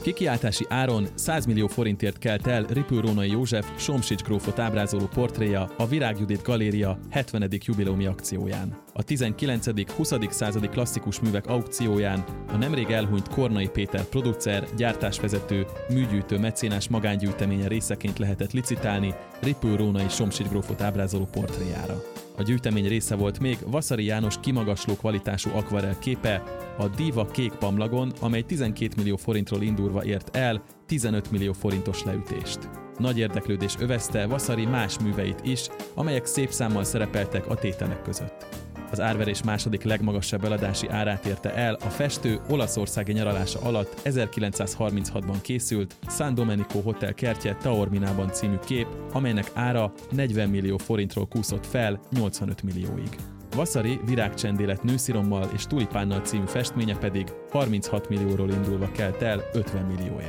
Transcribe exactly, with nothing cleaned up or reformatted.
Kikiáltási áron száz millió forintért kelt el Ripül Rónai József Somsics grófot ábrázoló portréja a Virág Judit Galéria hetvenedik jubileumi akcióján. A tizenkilencedik-huszadik századi klasszikus művek aukcióján a nemrég elhunyt Kornai Péter producer, gyártásvezető, műgyűjtő mecénás magángyűjteménye részeként lehetett licitálni Ripül Rónai Somsics grófot ábrázoló portréjára. A gyűjtemény része volt még Vaszary János kimagasló kvalitású akvarell képe a Diva kék pamlagon, amely tizenkét millió forintról indulva ért el tizenöt millió forintos leütést. Nagy érdeklődés övezte Vaszary más műveit is, amelyek szép számmal szerepeltek a tételek között. Az árverés második legmagasabb eladási árát érte el a festő olaszországi nyaralása alatt ezerkilencszázharminchatban készült San Domenico Hotel kertje Taorminában című kép, amelynek ára negyven millió forintról kúszott fel nyolcvanöt millióig. Vaszary Virágcsendélet nőszirommal és tulipánnal című festménye pedig harminchat millióról indulva kelt el ötven millióért.